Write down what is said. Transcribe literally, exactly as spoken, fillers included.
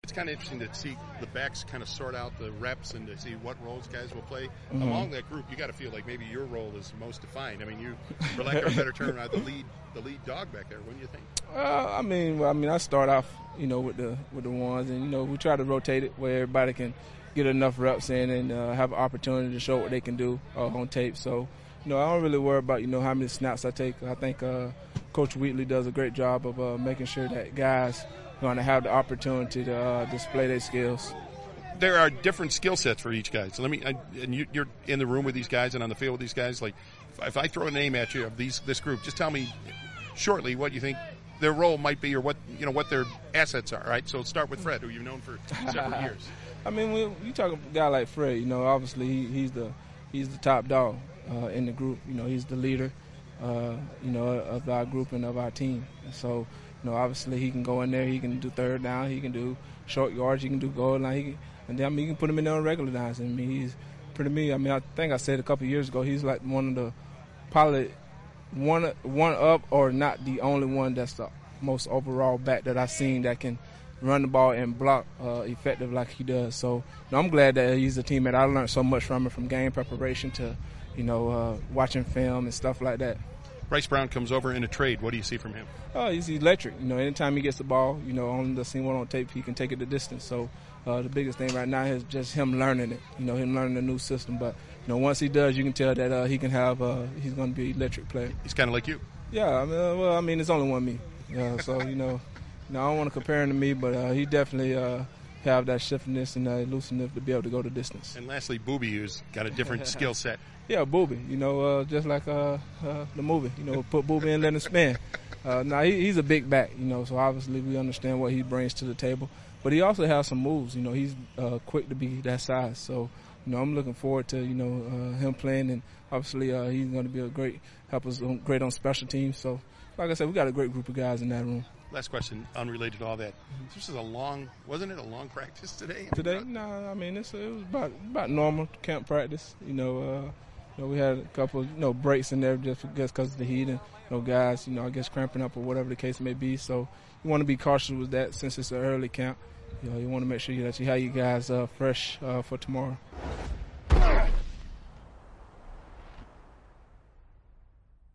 It's kind of interesting to see the backs kind of sort out the reps and to see what roles guys will play. Mm-hmm. Among that group, you got to feel like maybe your role is most defined. I mean, you, for lack of a better term, are the lead, the lead dog back there. Wouldn't you think? Uh, I mean, well, I mean, I start off, you know, with the with the ones, and you know, we try to rotate it where everybody can get enough reps in and uh, have an opportunity to show what they can do uh, on tape. So, you know, I don't really worry about, you know, how many snaps I take. I think uh, Coach Wheatley does a great job of uh, making sure that guys are going to have the opportunity to uh, display their skills. There are different skill sets for each guy. So let me, I, and you, you're in the room with these guys and on the field with these guys. Like, if, if I throw a name at you of these this group, just tell me shortly what you think their role might be, or what you know what their assets are. Right. So let's start with Fred, who you've known for several years. I mean, when you talk about a guy like Fred, you know, obviously he, he's the he's the top dog uh, in the group. You know, he's the leader, uh, you know, of our group and of our team. And so, you know, obviously he can go in there, he can do third down, he can do short yards, he can do goal line, he can, and then I mean, you can put him in there on regular downs. I mean, he's pretty me. I mean, I think I said a couple of years ago, he's like one of the probably one one up or not the only one that's the most overall back that I've seen that can run the ball and block uh, effective like he does. So, you know, I'm glad that he's a teammate. I learned so much from him, from game preparation to, you know, uh, watching film and stuff like that. Bryce Brown comes over in a trade. What do you see from him? Oh, he's electric. You know, anytime he gets the ball, you know, on the scene one on tape, he can take it the distance. So uh, the biggest thing right now is just him learning it. You know, him learning the new system. But you know, once he does, you can tell that uh, he can have. Uh, he's going to be an electric player. He's kind of like you. Yeah. I mean, uh, well, I mean, it's only one me. Yeah. So you know. No, I don't want to compare him to me, but uh, he definitely uh, have that shiftiness and uh, elusiveness to be able to go the distance. And lastly, Booby, who's got a different skill set. Yeah, Booby, you know, uh, just like uh, uh, the movie, you know, put Booby in, let him spin. Uh, now, he, he's a big back, you know, so obviously we understand what he brings to the table. But he also has some moves, you know, he's uh, quick to be that size. So, you know, I'm looking forward to, you know, uh, him playing, and obviously uh, he's going to be a great, help us on, great on special teams. So, like I said, we got a great group of guys in that room. Last question, unrelated to all that. This is a long, wasn't it a long practice today? Today? No, nah, I mean, it's, it was about about normal camp practice. You know, uh, you know, we had a couple, you know, breaks in there just because of the heat and, you know, guys, you know, I guess cramping up or whatever the case may be. So you want to be cautious with that since it's an early camp. You know, you want to make sure that you have you guys uh, fresh uh, for tomorrow.